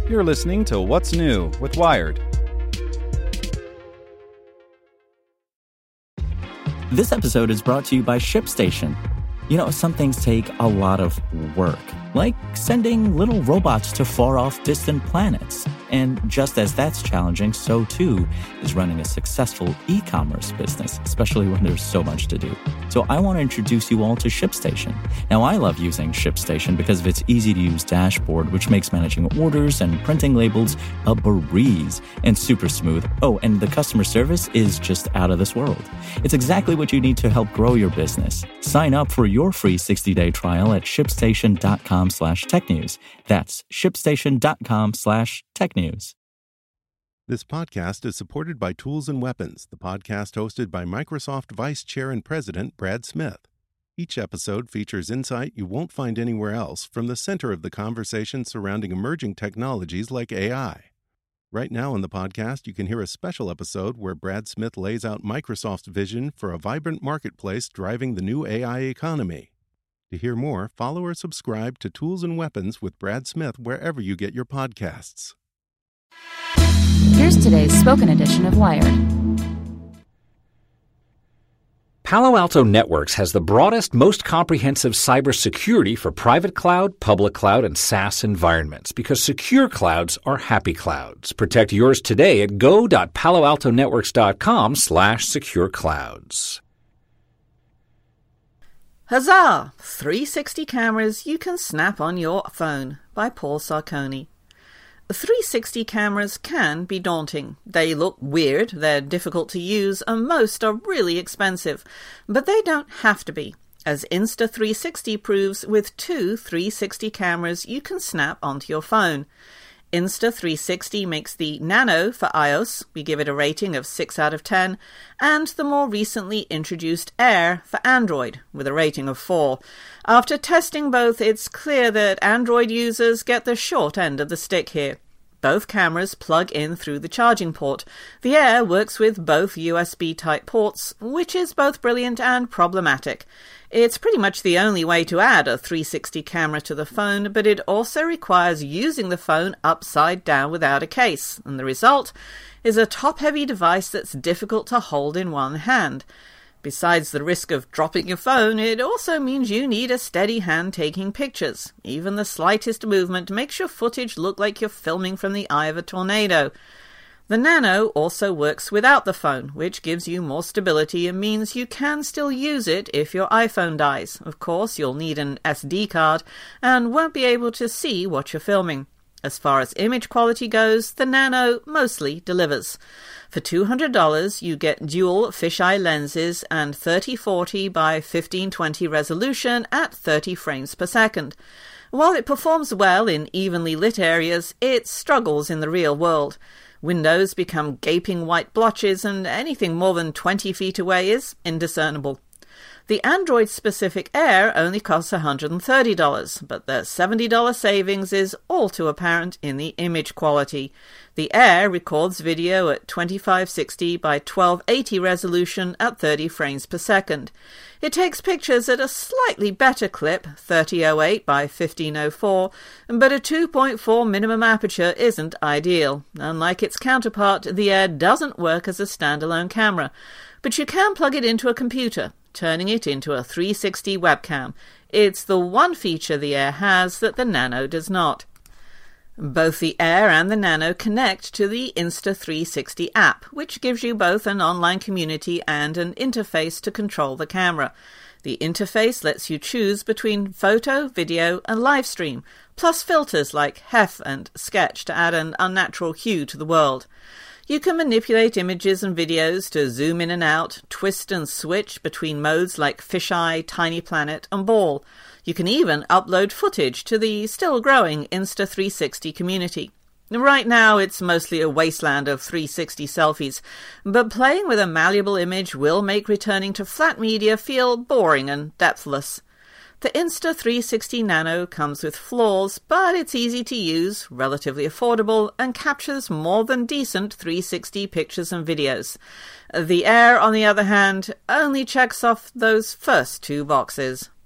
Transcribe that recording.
You're listening to What's New with Wired. This episode is brought to you by ShipStation. You know, some things take a lot of work, like sending little robots to far-off distant planets. And just as that's challenging, so too is running a successful e-commerce business, especially when there's so much to do. So I want to introduce you all to ShipStation. Now, I love using ShipStation because of its easy-to-use dashboard, which makes managing orders and printing labels a breeze and super smooth. Oh, and the customer service is just out of this world. It's exactly what you need to help grow your business. Sign up for your free 60-day trial at shipstation.com/technews. That's shipstation.com/technews. This podcast is supported by Tools and Weapons, the podcast hosted by Microsoft Vice Chair and President Brad Smith. Each episode features insight you won't find anywhere else from the center of the conversation surrounding emerging technologies like AI. Right now on the podcast, you can hear a special episode where Brad Smith lays out Microsoft's vision for a vibrant marketplace driving the new AI economy. To hear more, follow or subscribe to Tools and Weapons with Brad Smith wherever you get your podcasts. Here's today's spoken edition of Wired. Palo Alto Networks has the broadest, most comprehensive cybersecurity for private cloud, public cloud, and SaaS environments because secure clouds are happy clouds. Protect yours today at go.paloaltonetworks.com/secureclouds. Huzzah! 360 cameras you can snap on your phone by Paul Sarconi. 360 cameras can be daunting. They look weird, they're difficult to use, and most are really expensive. But they don't have to be, as Insta360 proves with 2 360 cameras you can snap onto your phone. Insta360 makes the Nano for iOS, we give it a rating of 6 out of 10, and the more recently introduced Air for Android, with a rating of 4. After testing both, it's clear that Android users get the short end of the stick here. Both cameras plug in through the charging port. The Air works with both USB-type ports, which is both brilliant and problematic. It's pretty much the only way to add a 360 camera to the phone, but it also requires using the phone upside down without a case, and the result is a top-heavy device that's difficult to hold in one hand. Besides the risk of dropping your phone, it also means you need a steady hand taking pictures. Even the slightest movement makes your footage look like you're filming from the eye of a tornado. The Nano also works without the phone, which gives you more stability and means you can still use it if your iPhone dies. Of course, you'll need an SD card and won't be able to see what you're filming. As far as image quality goes, the Nano mostly delivers. For $200, you get dual fisheye lenses and 3040 by 1520 resolution at 30 frames per second. While it performs well in evenly lit areas, it struggles in the real world. Windows become gaping white blotches, and anything more than 20 feet away is indiscernible. The Android-specific Air only costs $130, but the $70 savings is all too apparent in the image quality. The Air records video at 2560 by 1280 resolution at 30 frames per second. It takes pictures at a slightly better clip, 3008 by 1504, but a 2.4 minimum aperture isn't ideal. Unlike its counterpart, the Air doesn't work as a standalone camera, but you can plug it into a computer, turning it into a 360 webcam. It's the one feature the Air has that the Nano does not. Both the Air and the Nano connect to the Insta360 app, which gives you both an online community and an interface to control the camera. The interface lets you choose between photo, video, and live stream, plus filters like Hef and Sketch to add an unnatural hue to the world. You can manipulate images and videos to zoom in and out, twist and switch between modes like fisheye, tiny planet, and ball. You can even upload footage to the still-growing Insta360 community. Right now, it's mostly a wasteland of 360 selfies, but playing with a malleable image will make returning to flat media feel boring and depthless. The Insta360 Nano comes with flaws, but it's easy to use, relatively affordable, and captures more than decent 360 pictures and videos. The Air, on the other hand, only checks off those first two boxes.